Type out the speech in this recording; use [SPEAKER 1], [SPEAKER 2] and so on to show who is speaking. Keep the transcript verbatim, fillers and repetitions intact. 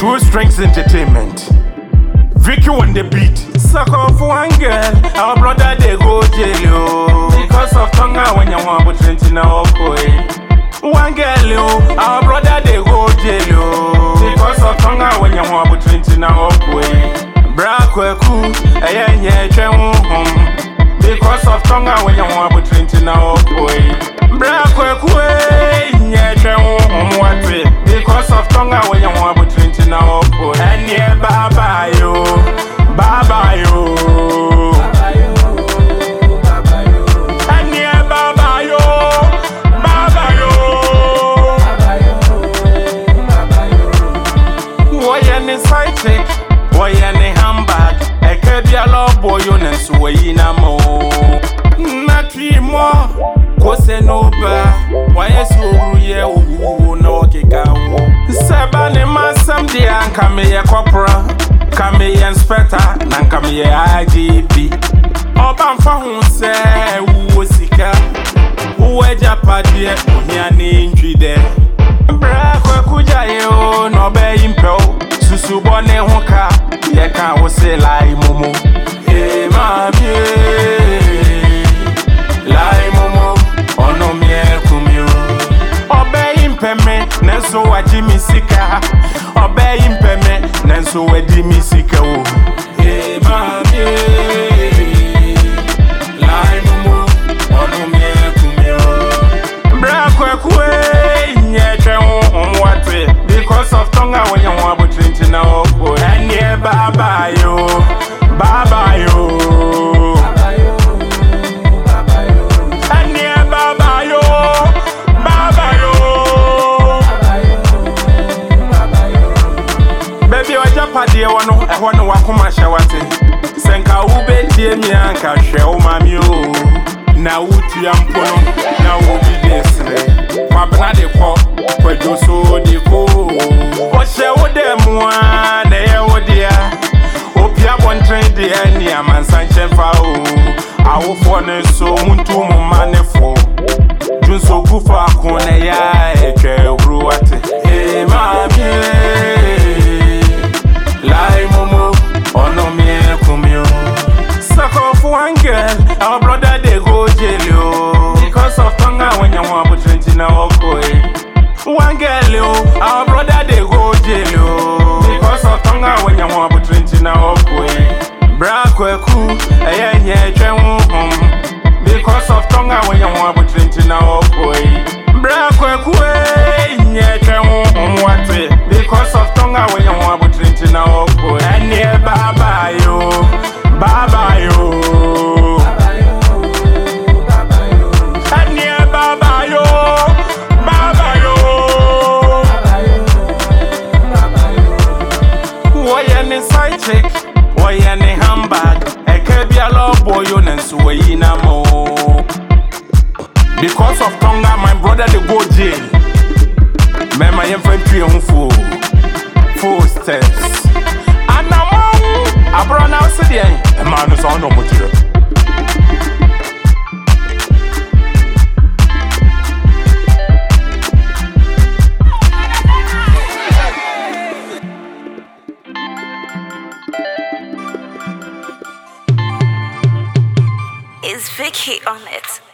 [SPEAKER 1] Two Strings Entertainment. Vicky on the beat. Suck off one girl, our brother they go jail because of tongue when you want to drink in our boy. One girl, our brother they go jail because of tongue when you want to drink in our boy. Brakweku, a young home because of tongue when you want to drink in our boy. Brakweku, yeah, home what because of tongue when you want to drink in our boy. And yeah, baba yo, baba yo, baba yo, and yeah, baba yo, baba yo, baba yo. Why any side chick? Why any handbag? I can't be a love boy, you know, so we na mo. Not three more, cause no ba. Why is you yeah, no kika? Seven months, some day, and come here, corporal. Come here, inspector, and come here, I G P. Oban for who say, who was sick? Who was Japadia? Who here ninety there? Brakwe kujayo, no be impel. Susu bone hoka, yeka wo se lai momo. Eh mami, lai momo, ono mie kumio. Obe impeme, nenso waji misika. Obe impeme, nenso wedi misika wo. Eh mami, lai momo, ono mie kumio. Brakwe kwe, nye tre on wate. Because of tongue when you want to drink in our boy. And yeah, baba yo, baba yo, baba yo, baba yo. And yeah, baba yo, baba yo, baba yo. Baby, I jump at the one I want to walk on my shawate. Senka ube tie mi anka hwe o mami o. Na wutu ya mpono, na wubi desre. Kwabna de ko, kwejo so de ko. Oshe wo de mwa, na ye wo dia. Opia bon train de ani amansan chefa o. Awofo ne so muntu mu manefo. Junso gufa akona ya etwe wuru ate. Eh mami. Lai momo, ono mie kumio. Suck off one girl, our brother they go jail because of tongue when you want to drink in our boy. One girl, our brother they go jail because of tongue when you want to drink in our boy. Brakweku, a young home because of tongue when you want to drink in our boy. Brakweku, yeah, home what because of tongue when you want to drink in our boy. And yeah, baba yo, baba yo, baba yo, baba yo. And yeah, baba yo, baba yo, baba yo, baba yo. Why any side chick? Why any handbag? I can't be a love boy, you know, so we na mo. Because of Tonga, my brother they go jail. Me my infantry on full, full steps. And I'm on, I brought out today. A man is on no material.
[SPEAKER 2] Is Vicky on it?